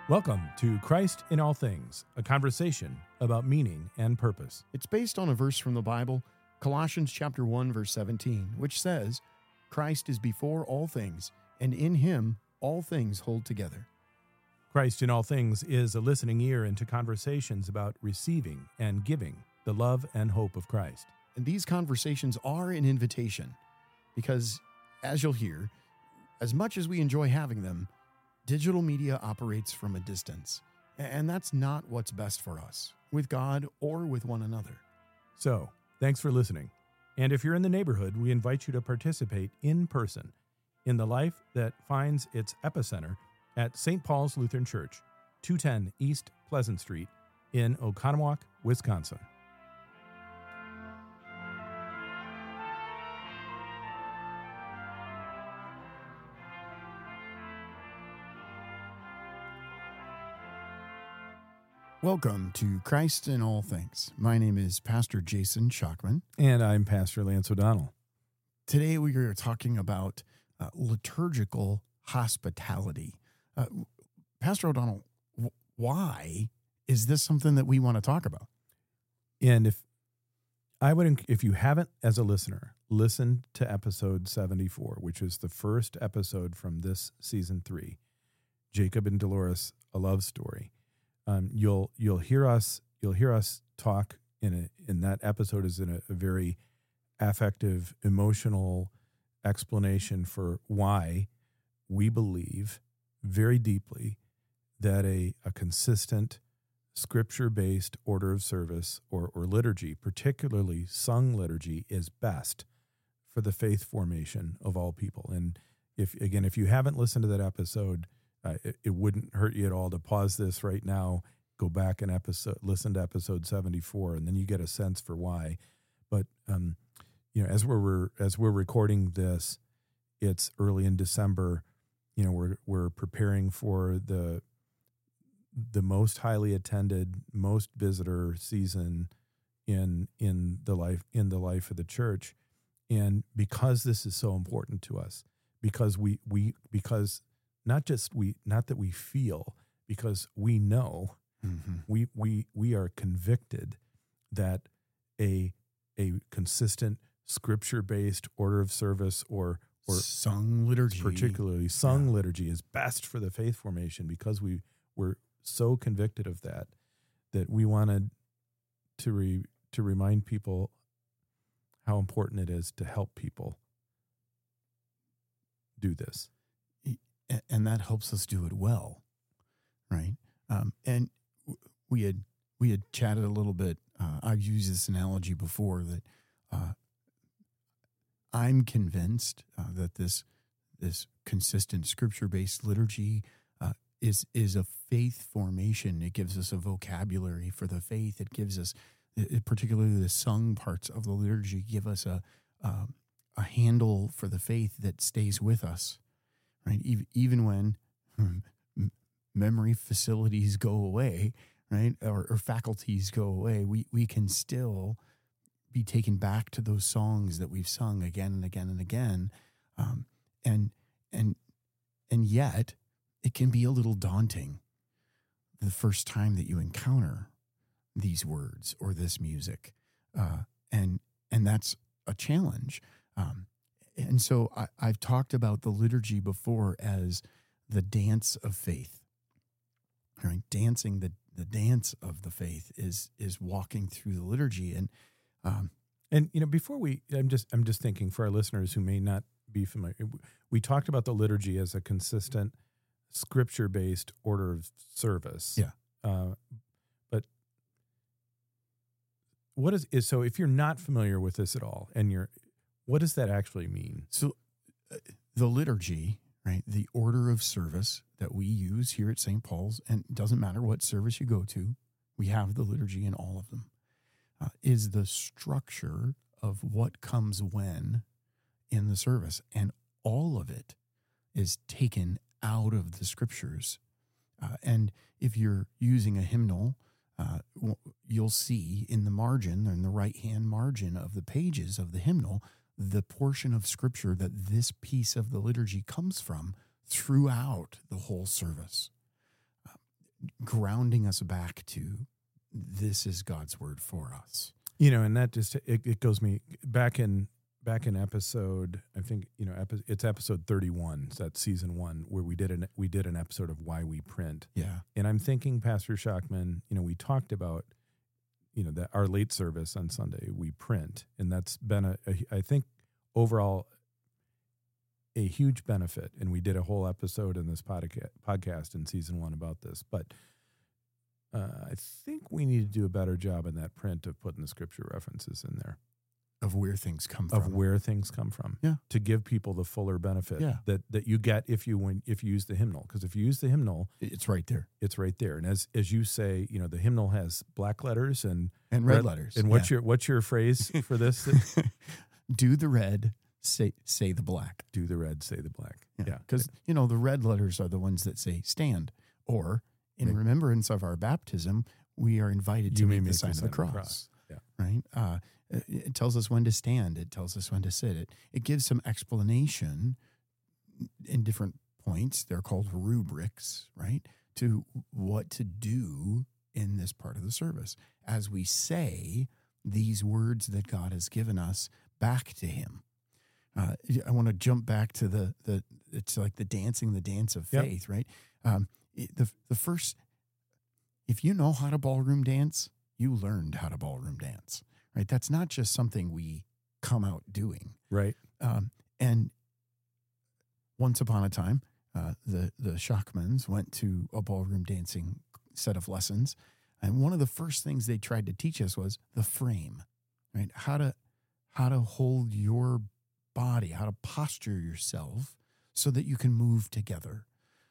Welcome to Christ in All Things, a conversation about meaning and purpose. It's based on a verse from the Bible, Colossians chapter 1, verse 17, which says, Christ is before all things, and in him all things hold together. Christ in All Things is a listening ear into conversations about receiving and giving the love and hope of Christ. And these conversations are an invitation because, as you'll hear, as much as we enjoy having them, digital media operates from a distance, and that's not what's best for us, with God or with one another. So, thanks for listening. And if you're in the neighborhood, we invite you to participate in person in the life that finds its epicenter at St. Paul's Lutheran Church, 210 East Pleasant Street in Oconomowoc, Wisconsin. Welcome to Christ in All Things. My name is Pastor Jason Schockman. And I'm Pastor Lance O'Donnell. Today we are talking about liturgical hospitality. Pastor O'Donnell, why is this something that we want to talk about? And if you haven't, as a listener, listened to episode 74, which is the first episode from this season 3, Jacob and Dolores, a love story. You'll hear us talk in that episode is in a very affective, emotional explanation for why we believe very deeply that a consistent scripture-based order of service or liturgy, particularly sung liturgy, is best for the faith formation of all people. And if you haven't listened to that episode, it wouldn't hurt you at all to pause this right now, go back and listen to episode 74, and then you get a sense for why. But as we're recording this, it's early in December. We're preparing for the most highly attended, most visitor season in the life of the church, and because this is so important to us, because not that we feel, because we know, we are convicted that a consistent scripture-based order of service or sung liturgy, particularly sung liturgy, is best for the faith formation, because we're so convicted of that we wanted to remind people how important it is to help people do this. And that helps us do it well, right? And we had chatted a little bit. I've used this analogy before that I'm convinced that this consistent scripture-based liturgy is a faith formation. It gives us a vocabulary for the faith. It gives us, particularly the sung parts of the liturgy, give us a handle for the faith that stays with us. Right, even when memory facilities go away, right, or faculties go away, we can still be taken back to those songs that we've sung again and again and again, and yet it can be a little daunting the first time that you encounter these words or this music, and that's a challenge. And so I've talked about the liturgy before as the dance of faith. Right? Dancing the dance of the faith is walking through the liturgy. And before I'm just thinking for our listeners who may not be familiar, we talked about the liturgy as a consistent scripture-based order of service. Yeah. But what is so if you're not familiar with this at all, what does that actually mean? So the liturgy, right, the order of service that we use here at St. Paul's, and it doesn't matter what service you go to, we have the liturgy in all of them, is the structure of what comes when in the service. And all of it is taken out of the scriptures. And if you're using a hymnal, you'll see in the margin, in the right-hand margin of the pages of the hymnal, the portion of scripture that this piece of the liturgy comes from throughout the whole service. grounding us back to this is God's word for us. And that just it goes me back in episode, I think it's episode 31. So that's season 1 where we did an episode of why we print. Yeah, and I'm thinking, Pastor Schachman, we talked about that our late service on Sunday we print, and that's been I think overall a huge benefit. And we did a whole episode in this podcast in season 1 about this, but. I think we need to do a better job in that print of putting the scripture references in there. Of where things come from. Yeah. To give people the fuller benefit Yeah. that you get if you use the hymnal. Because if you use the hymnal, it's right there. It's right there. And as you say, the hymnal has black letters and red letters. And what's your phrase for this? Do the red, say the black. Do the red, say the black. Yeah. Because the red letters are the ones that say stand, or in remembrance of our baptism, we are invited to make the sign of the cross. Yeah. Right? It tells us when to stand. It tells us when to sit. It gives some explanation in different points. They're called rubrics, right? To what to do in this part of the service as we say these words that God has given us back to Him. I want to jump back to it's like the dance of faith, right? The first, if you know how to ballroom dance, you learned how to ballroom dance, right? That's not just something we come out doing. Right. And once upon a time, the Schachmans went to a ballroom dancing set of lessons. And one of the first things they tried to teach us was the frame, right? How to hold your body, how to posture yourself so that you can move together.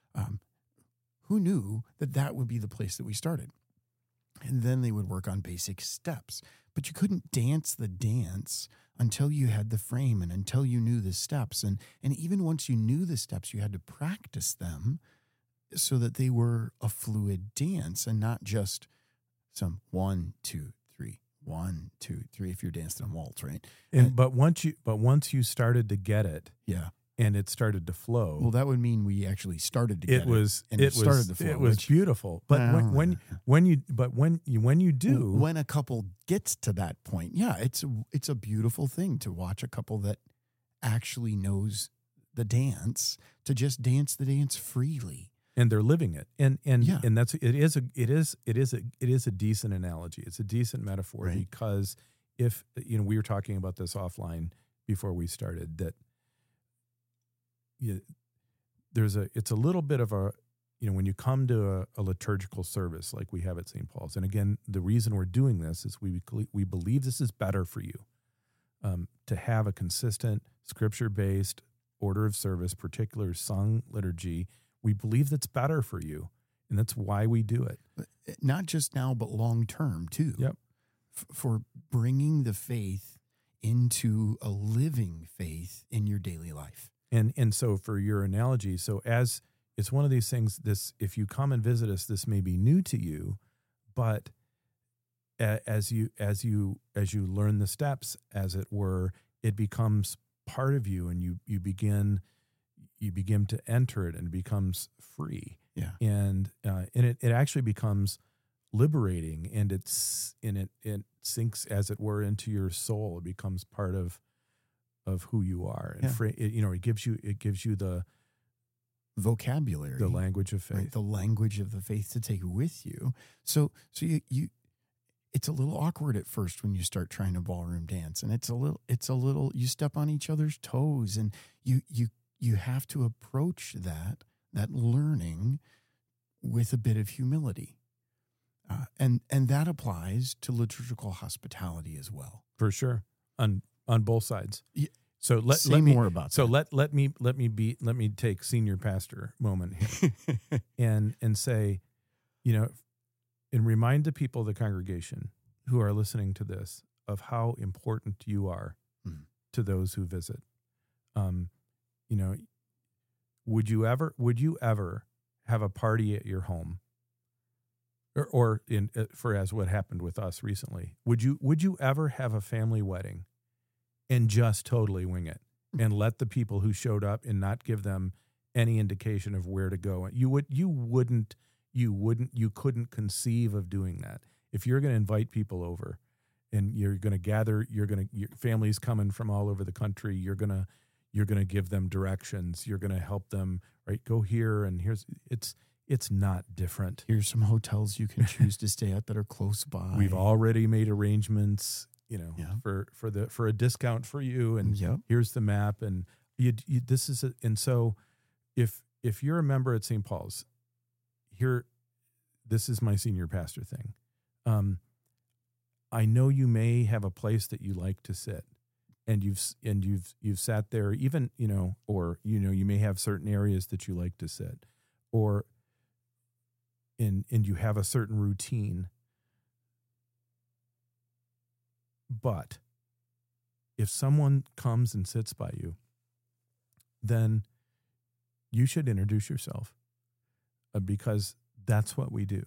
Who knew that would be the place that we started? And then they would work on basic steps. But you couldn't dance the dance until you had the frame and until you knew the steps. And even once you knew the steps, you had to practice them so that they were a fluid dance and not just some 1, 2, 3, 1, 2, 3 if you're dancing a waltz, right? But once you started to get it. Yeah. And it started to flow. Well, that would mean we actually started to get it. It started to flow. It was beautiful. But when you do, when a couple gets to that point, yeah, it's a beautiful thing to watch a couple that actually knows the dance to just dance the dance freely, and they're living it. And that's it is a decent analogy. It's a decent metaphor, right? Because if we were talking about this offline before we started that. It's a little bit of a, when you come to a liturgical service like we have at St. Paul's, and again, the reason we're doing this is we believe this is better for you, to have a consistent scripture-based order of service, particular sung liturgy. We believe that's better for you, and that's why we do it. Not just now, but long-term too. Yep. For bringing the faith into a living faith in your daily life. And so for your analogy, so as it's one of these things, if you come and visit us, this may be new to you, but as you learn the steps, as it were, it becomes part of you, and you begin to enter it, and it becomes free. Yeah. And it actually becomes liberating, and it sinks, as it were, into your soul. It becomes part of who you are, and it gives you the vocabulary, the language of faith, right? The language of the faith to take with you. So you it's a little awkward at first when you start trying to ballroom dance, and it's a little you step on each other's toes, and you have to approach that learning with a bit of humility, and that applies to liturgical hospitality as well, for sure, on both sides. Yeah. So let me more about so that. let me take senior pastor moment here and say, and remind the people of the congregation who are listening to this of how important you are to those who visit. Would you ever have a party at your home, or as what happened with us recently? Would you ever have a family wedding and just totally wing it and let the people who showed up and not give them any indication of where to go? You wouldn't you couldn't conceive of doing that. If you're going to invite people over and you're going to gather, your family's coming from all over the country, you're going to give them directions, you're going to help them, right? Go here and it's not different. Here's some hotels you can choose to stay at that are close by. We've already made arrangements, Yeah. for a discount for you, and Yep. here's the map, and and so if you're a member at St. Paul's, this is my senior pastor thing. I know you may have a place that you like to sit, and you've sat there, even or you may have certain areas that you like to sit, or and you have a certain routine. But if someone comes and sits by you, then you should introduce yourself, because that's what we do.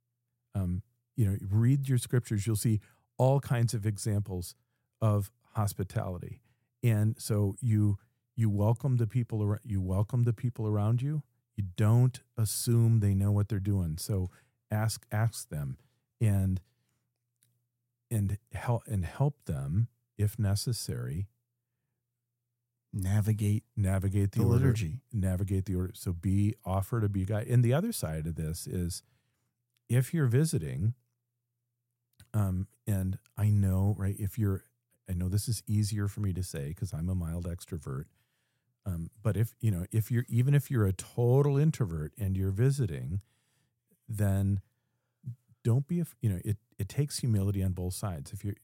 Read your scriptures. You'll see all kinds of examples of hospitality. And so you welcome the people around you. You don't assume they know what they're doing. So ask them and help them if necessary. Navigate the the order. liturgy. Navigate the order. So offer to be a guide. And the other side of this is, if you're visiting, and I know, right, I know this is easier for me to say because I'm a mild extrovert. But if you're a total introvert and you're visiting, then don't be, it takes humility on both sides. If you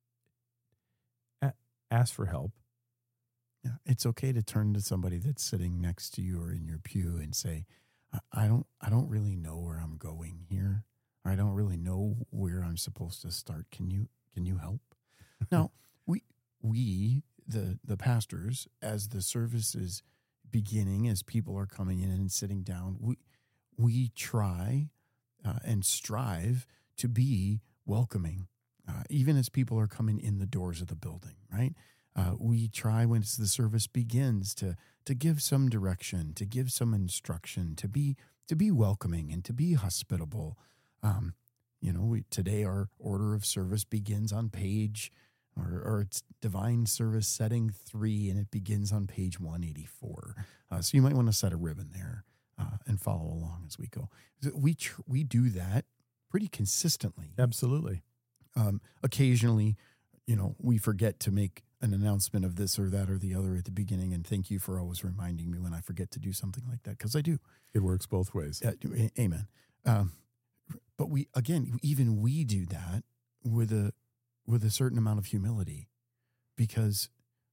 ask for help. Yeah, it's okay to turn to somebody that's sitting next to you or in your pew and say, I don't really know where I'm going here. I don't really know where I'm supposed to start. Can you help? Now, we the pastors, as the service is beginning, as people are coming in and sitting down, we try and strive to be welcoming, even as people are coming in the doors of the building, right? We try, when the service begins, to give some direction, to give some instruction, to be welcoming and to be hospitable. Today our order of service begins on page, or it's Divine Service Setting 3, and it begins on page 184. So you might want to set a ribbon there and follow along as we go. We do that pretty consistently. Absolutely. Occasionally, we forget to make an announcement of this or that or the other at the beginning, and thank you for always reminding me when I forget to do something like that, because I do. It works both ways. Amen. But we do that with a certain amount of humility, because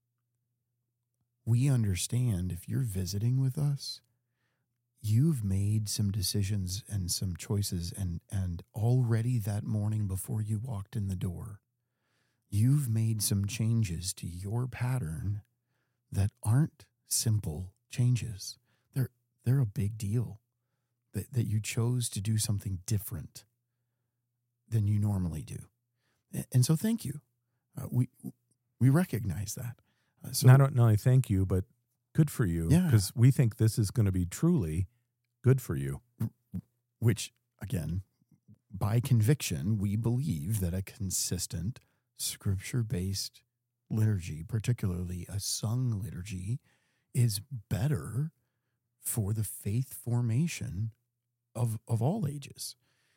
we understand if you're visiting with us, you've made some decisions and some choices, and already that morning before you walked in the door, you've made some changes to your pattern that aren't simple changes. They're a big deal, that you chose to do something different than you normally do. And so thank you. We recognize that. So not only thank you, but good for you, Yeah. because we think this is going to be truly good for you. Which, again, by conviction, we believe that a consistent scripture-based liturgy, particularly a sung liturgy, is better for the faith formation of all ages.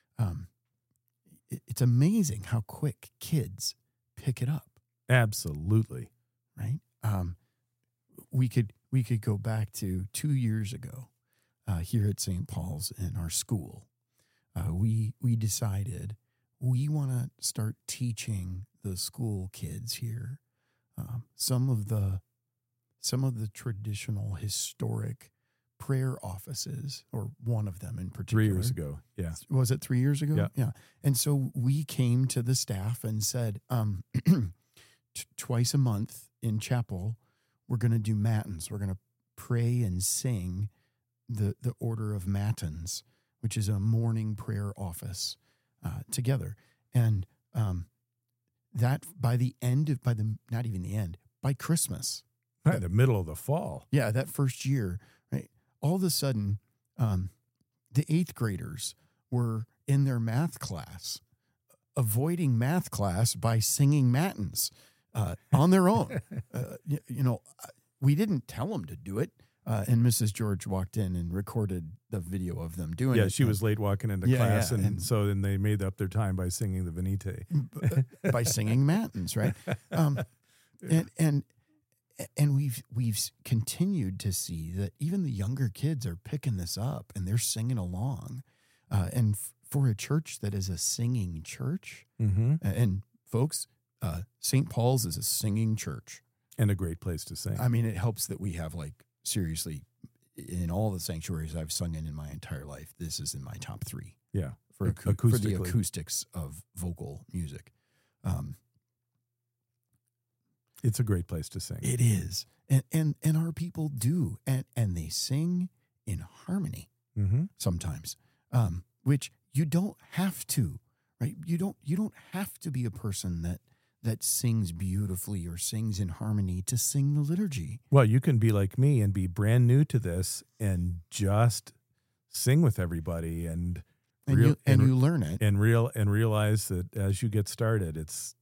It's amazing how quick kids pick it up. Absolutely. Right? We could go back to 2 years ago here at St. Paul's in our school. We decided we want to start teaching the school kids here some of the traditional historic prayer offices, or one of them in particular. 3 years ago. Yeah. Was it 3 years ago? Yeah. And so we came to the staff and said, twice a month in chapel, we're going to do matins. We're going to pray and sing the order of matins, which is a morning prayer office together. And that by Christmas. By the middle of the fall. Yeah, that first year, right? All of a sudden, the 8th graders were in their math class, avoiding math class by singing matins on their own. We didn't tell them to do it. And Mrs. George walked in and recorded the video of them doing it. Yeah, she was late walking into class, and so then they made up their time by singing the Venite. By singing matins, right? And we've continued to see that even the younger kids are picking this up and they're singing along. For a church that is a singing church, and folks, St. Paul's is a singing church. And a great place to sing. I mean, it helps that we have, like, seriously, in all the sanctuaries I've sung in my entire life, this is in my top 3. Yeah. For the acoustics of vocal music. It's a great place to sing. It is. And our people do. And they sing in harmony sometimes, which you don't have to, right? You don't have to be a person that sings beautifully or sings in harmony to sing the liturgy. Well, you can be like me and be brand new to this and just sing with everybody and you learn it and realize that as you get started, it's,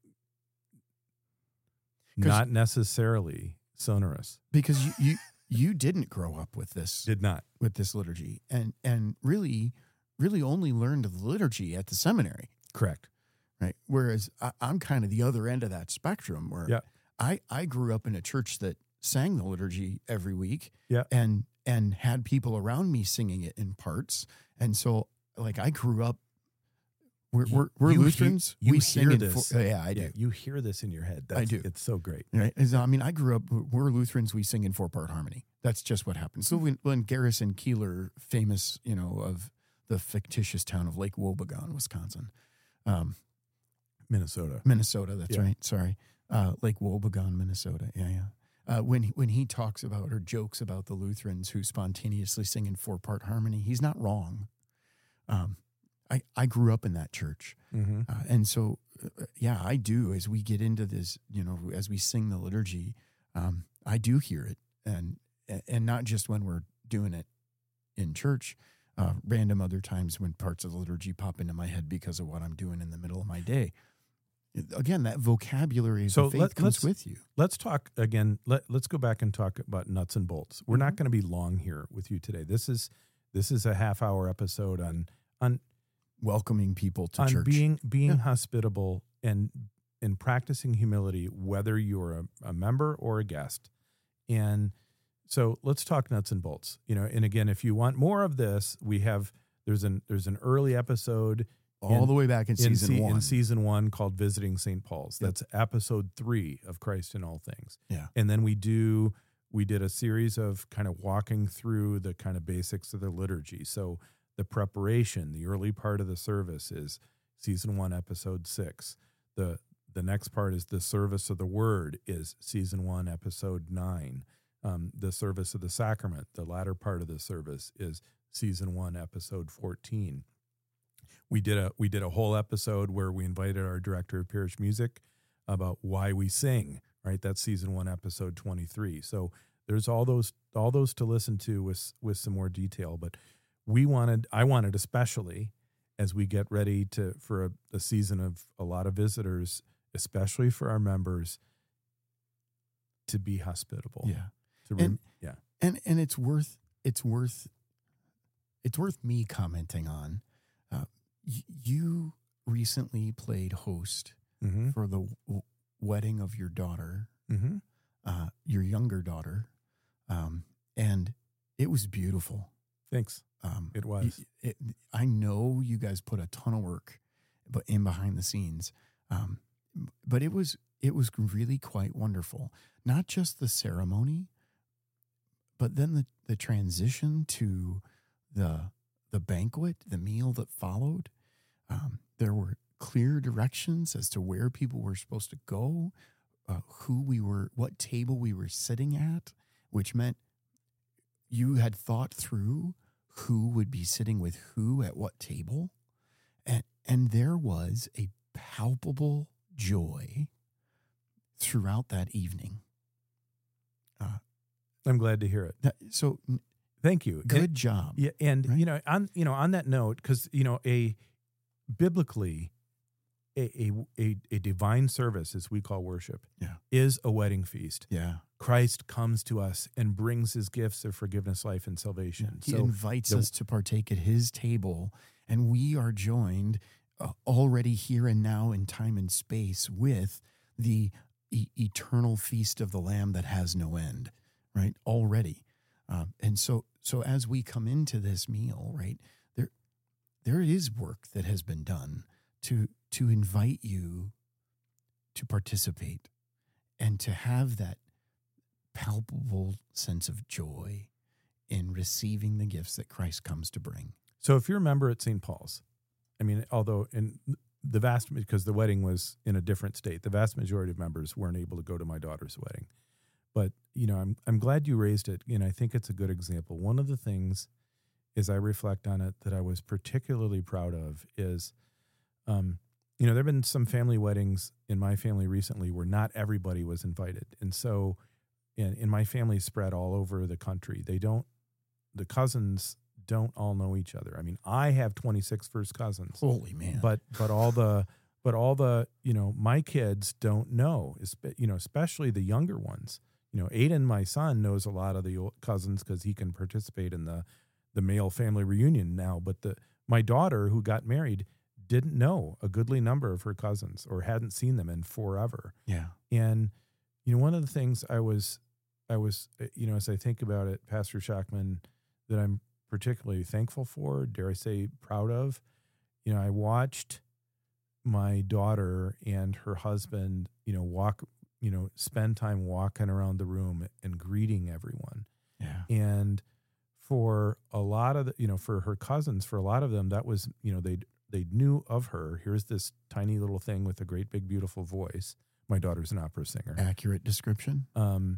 not necessarily sonorous, because you didn't grow up with this. Did not with this liturgy, and really only learned the liturgy at the seminary. Correct. Right. Whereas I'm kind of the other end of that spectrum, where I grew up in a church that sang the liturgy every week, and had people around me singing it in parts, and so, like, I grew up. We're Lutherans. We sing hear this. I do. You hear this in your head. I do. It's so great. Right. I mean, I grew up. We're Lutherans. We sing in 4-part harmony. That's just what happens. So when Garrison Keillor, famous, of the fictitious town of Lake Wobegon, Wisconsin. Minnesota. That's right. Sorry. Lake Wobegon, Minnesota. Yeah. When he talks about or jokes about the Lutherans who spontaneously sing in 4-part harmony, he's not wrong. I grew up in that church. And so, I do, as we get into this, as we sing the liturgy, I do hear it. And not just when we're doing it in church, random other times when parts of the liturgy pop into my head because of what I'm doing in the middle of my day. Again, that vocabulary of faith comes with you. Let's talk again. Let's go back and talk about nuts and bolts. We're not going to be long here with you today. This is a half-hour episode on welcoming people to church, being hospitable and practicing humility, whether you're a member or a guest. And so let's talk nuts and bolts. And again, if you want more of this, there's an early episode all the way back in season 1. In season 1 called Visiting St. Paul's. That's episode 3 of Christ in All Things. Yeah. And then we did a series of kind of walking through the kind of basics of the liturgy. So the preparation, the early part of the service is season 1, episode 6. The next part is the service of the word is season 1, episode 9. The service of the sacrament, the latter part of the service, is season 1, episode 14. We did a whole episode where we invited our director of parish music about why we sing, right? That's season 1, episode 23. So there's all those to listen to with some more detail. But I wanted especially, as we get ready for a season of a lot of visitors, especially for our members, to be hospitable. Yeah. And it's worth me commenting on. You recently played host for the wedding of your daughter, your younger daughter, and it was beautiful. Thanks. It was. I know you guys put a ton of work, in behind the scenes, but it was really quite wonderful. Not just the ceremony, but then the transition to the banquet, the meal that followed. There were clear directions as to where people were supposed to go, what table we were sitting at, which meant you had thought through who would be sitting with who at what table. And there was a palpable joy throughout that evening. I'm glad to hear it. So Thank you. Good job. Yeah, and Right? on that note, because biblically, a divine service, as we call worship, Yeah. is a wedding feast. Yeah. Christ comes to us and brings his gifts of forgiveness, life, and salvation. He So invites us to partake at his table, and we are joined already here and now in time and space with the eternal feast of the Lamb that has no end, right? Already. And so as we come into this meal, right, there is work that has been done to invite you to participate and to have that palpable sense of joy in receiving the gifts that Christ comes to bring. So if you're a member at St. Paul's, I mean, although in the because the wedding was in a different state, the vast majority of members weren't able to go to my daughter's wedding. But, I'm glad you raised it, and I think it's a good example. One of the things, as I reflect on it, that I was particularly proud of is, there have been some family weddings in my family recently where not everybody was invited. And so, and my family spread all over the country. The cousins don't all know each other. I mean, I have 26 first cousins. Holy man. But all the my kids don't know, especially the younger ones. Aiden, my son, knows a lot of the old cousins because he can participate in the male family reunion now. But my daughter, who got married, didn't know a goodly number of her cousins or hadn't seen them in forever. Yeah. And, one of the things I was, as I think about it, Pastor Schachman, that I'm particularly thankful for, dare I say proud of, I watched my daughter and her husband, spend time walking around the room and greeting everyone. Yeah. And for a lot of for her cousins, for a lot of them, that was, they knew of her. Here's this tiny little thing with a great big beautiful voice. My daughter's an opera singer. Accurate description.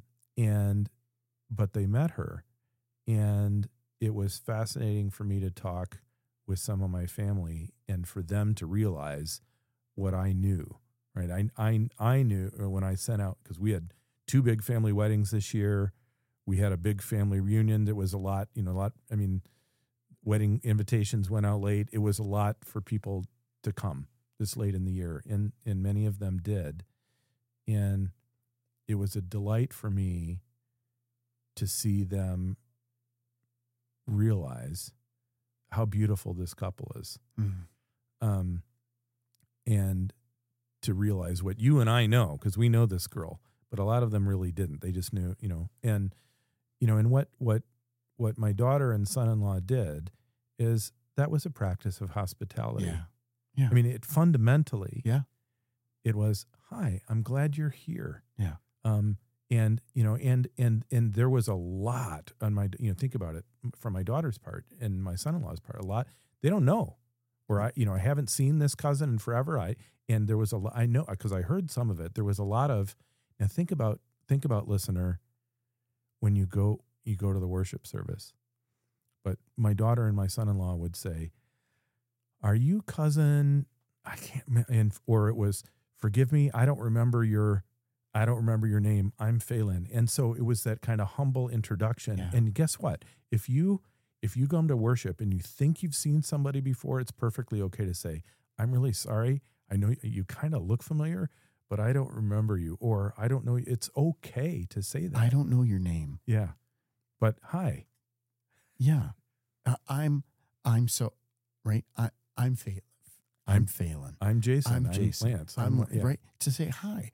But they met her, and it was fascinating for me to talk with some of my family and for them to realize what I knew. Right, I knew when I sent out, because we had 2 big family weddings this year. We had a big family reunion that was a lot. I mean, wedding invitations went out late. It was a lot for people to come this late in the year, and many of them did. And it was a delight for me to see them realize how beautiful this couple is. Mm. And to realize what you and I know, because we know this girl, but a lot of them really didn't. They just knew, and what my daughter and son-in-law did is that was a practice of hospitality. Yeah. Yeah. I mean, it fundamentally, Yeah. it was, hi, I'm glad you're here. Yeah. And there was a lot on my, think about it from my daughter's part and my son-in-law's part, a lot, they don't know, or I haven't seen this cousin in forever. And there was I know, because I heard some of it, there was a lot of, now think about listener, when you go to the worship service, but my daughter and my son-in-law would say, are you cousin? I can't, or it was, forgive me, I don't remember your name. I'm Phelan. And so it was that kind of humble introduction. Yeah. And guess what? If you come to worship and you think you've seen somebody before, it's perfectly okay to say, I'm really sorry. I know you kind of look familiar, but I don't remember you, or I don't know. It's okay to say that. I don't know your name. Yeah. But hi. Yeah. I'm so, right. I'm Phelan. I'm Phelan. I'm Jason. I'm Jason. Lance. Yeah. Right. To say hi.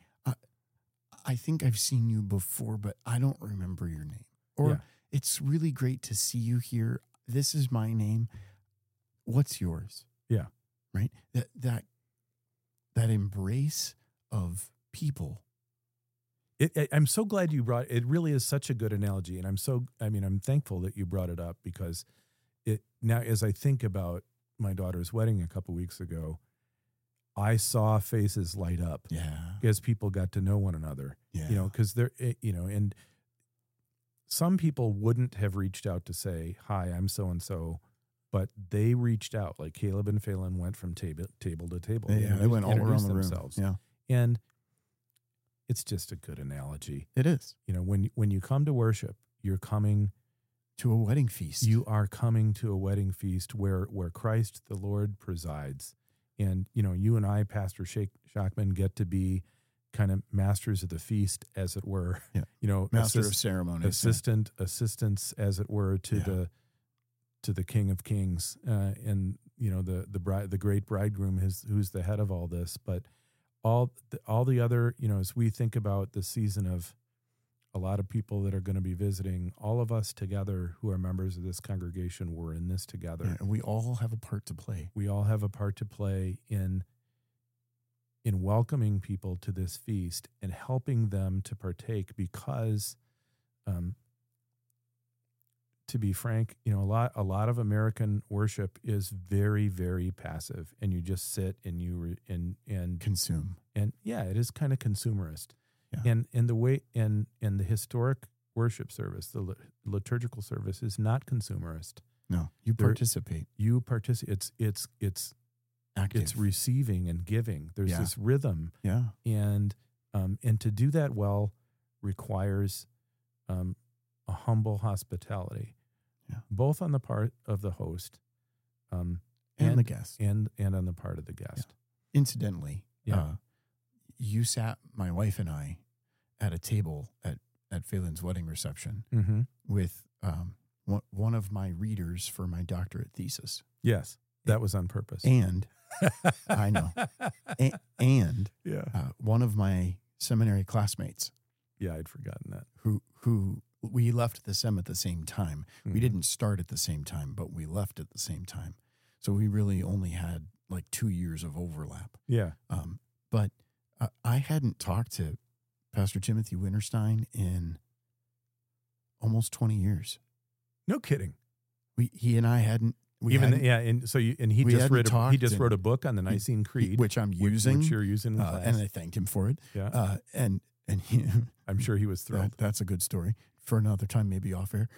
I think I've seen you before, but I don't remember your name. Or Yeah. It's really great to see you here. This is my name. What's yours? Yeah. Right. That embrace of people. I'm so glad you brought it. Really is such a good analogy. And I'm thankful that you brought it up, because now, as I think about my daughter's wedding a couple weeks ago, I saw faces light up. Yeah. As people got to know one another. Yeah. Because they're, and some people wouldn't have reached out to say, hi, I'm so-and-so, but they reached out. Like Caleb and Phelan went from table to table. Yeah, they went all around the room. Themselves. Yeah. And it's just a good analogy. It is. When you come to worship, you're coming to a wedding feast. You are coming to a wedding feast where Christ the Lord presides. And, you and I, Pastor Shockman, get to be kind of masters of the feast, as it were. Yeah. Master of ceremonies. Assistants, as it were, to the King of Kings. And, the great bridegroom who's the head of all this. But all the other, as we think about the season of a lot of people that are going to be visiting, all of us together who are members of this congregation, we're in this together. Yeah, and we all have a part to play. We all have a part to play in welcoming people to this feast and helping them to partake, because, to be frank, a lot of American worship is very, very passive, and you just sit and you and consume. And it is kind of consumerist. Yeah. And the way and the historic worship service, the liturgical service, is not consumerist. No, you participate. You participate. It's active. It's receiving and giving. There's this rhythm. Yeah. And to do that well requires a humble hospitality, both on the part of the host, and the guest, and on the part of the guest. Yeah. Incidentally, you sat my wife and I at a table at Phelan's wedding reception with one of my readers for my doctorate thesis. Yes, that was on purpose. And I know. And one of my seminary classmates. Yeah, I'd forgotten that. Who we left the SEM at the same time. Mm-hmm. We didn't start at the same time, but we left at the same time. So we really only had like 2 years of overlap. Yeah. But I hadn't talked to Pastor Timothy Winterstein in almost 20 years. No kidding. He and I hadn't. He just wrote a book on the Nicene Creed, which I'm using, which you're using in class. And I thanked him for it. Yeah. And he, I'm sure he was thrilled. That's a good story for another time, maybe off air.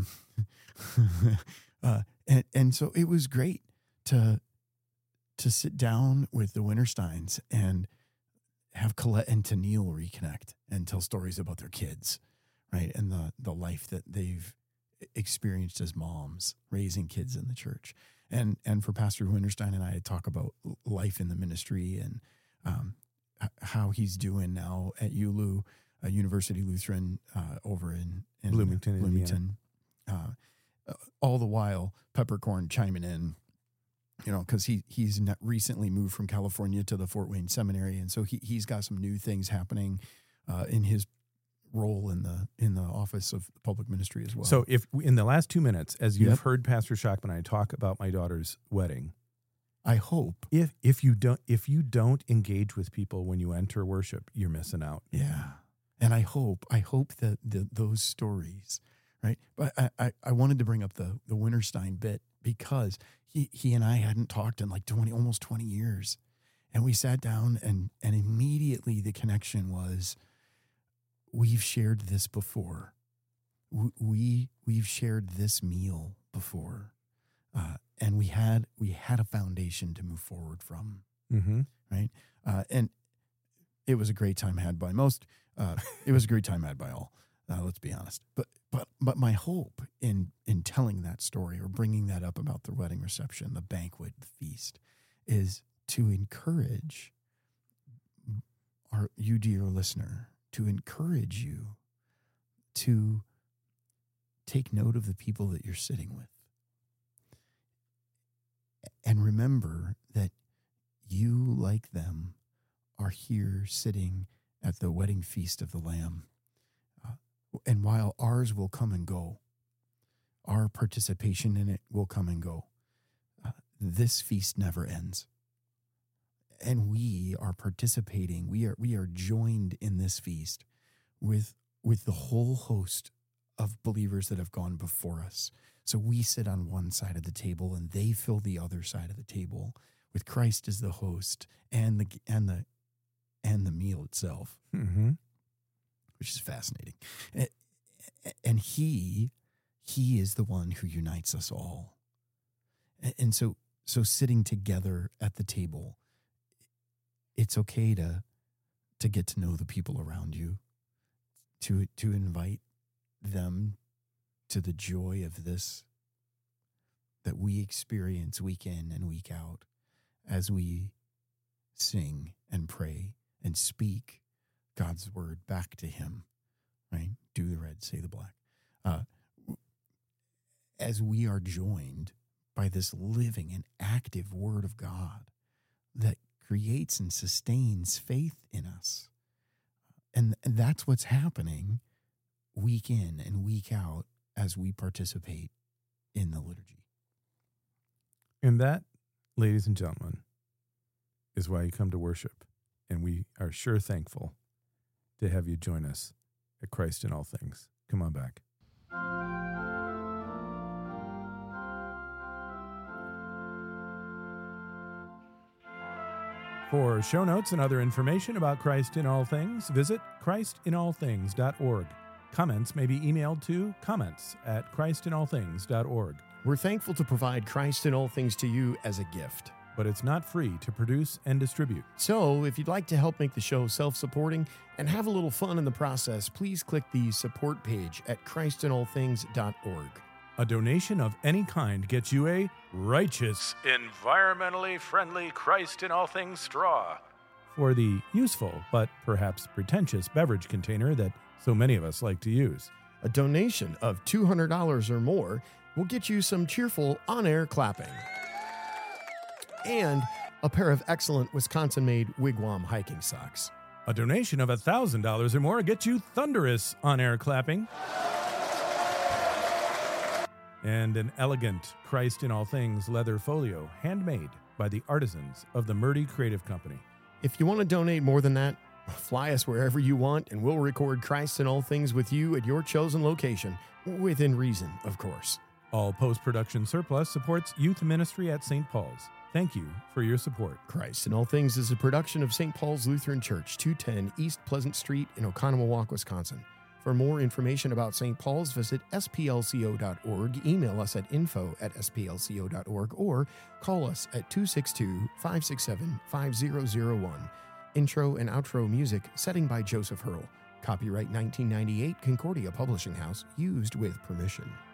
And so it was great to sit down with the Wintersteins and have Colette and Tennille reconnect and tell stories about their kids, right? And the life that they've experienced as moms, raising kids in the church. And for Pastor Winterstein and I to talk about life in the ministry and how he's doing now at ULU, University Lutheran over in Bloomington. All the while, Peppercorn chiming in, because he's recently moved from California to the Fort Wayne Seminary, and so he's got some new things happening in his role in the office of public ministry as well. So, if in the last 2 minutes, as you've heard Pastor Shockman and I talk about my daughter's wedding, I hope if you don't engage with people when you enter worship, you're missing out. Yeah, and I hope that those stories, right? But I wanted to bring up the Winterstein bit because he and I hadn't talked in like almost 20 years. And we sat down and immediately the connection was, we've shared this before. We've shared this meal before. And we had a foundation to move forward from. Mm-hmm. Right. And it was a great time had by most. It was a great time had by all. Let's be honest. But my hope in telling that story or bringing that up about the wedding reception, the banquet, the feast, is to encourage you, dear listener, to encourage you to take note of the people that you're sitting with. And remember that you, like them, are here sitting at the wedding feast of the Lamb. And while ours will come and go, our participation in it will come and go, this feast never ends. And we are participating. We are joined in this feast with the whole host of believers that have gone before us. So we sit on one side of the table and they fill the other side of the table with Christ as the host and the meal itself. Mm-hmm. Which is fascinating. And he is the one who unites us all. And so sitting together at the table, it's okay to get to know the people around you, to invite them to the joy of this that we experience week in and week out as we sing and pray and speak God's word back to him, right? Do the red, say the black. As we are joined by this living and active word of God that creates and sustains faith in us. And that's what's happening week in and week out as we participate in the liturgy. And that, ladies and gentlemen, is why you come to worship. And we are sure thankful to have you join us at Christ in All Things. Come on back. For show notes and other information about Christ in All Things, visit christinallthings.org. Comments may be emailed to comments@christinallthings.org. We're thankful to provide Christ in All Things to you as a gift. But it's not free to produce and distribute. So if you'd like to help make the show self-supporting and have a little fun in the process, please click the support page at christinallthings.org. A donation of any kind gets you a righteous, environmentally friendly Christ in All Things straw for the useful but perhaps pretentious beverage container that so many of us like to use. A donation of $200 or more will get you some cheerful on-air clapping and a pair of excellent Wisconsin-made Wigwam hiking socks. A donation of $1,000 or more gets you thunderous on-air clapping and an elegant Christ in All Things leather folio handmade by the artisans of the Murdy Creative Company. If you want to donate more than that, fly us wherever you want and we'll record Christ in All Things with you at your chosen location, within reason, of course. All post-production surplus supports youth ministry at St. Paul's. Thank you for your support. Christ in All Things is a production of St. Paul's Lutheran Church, 210 East Pleasant Street in Oconomowoc, Wisconsin. For more information about St. Paul's, visit splco.org, email us at info@splco.org, or call us at 262-567-5001. Intro and outro music, setting by Joseph Hurl. Copyright 1998, Concordia Publishing House, used with permission.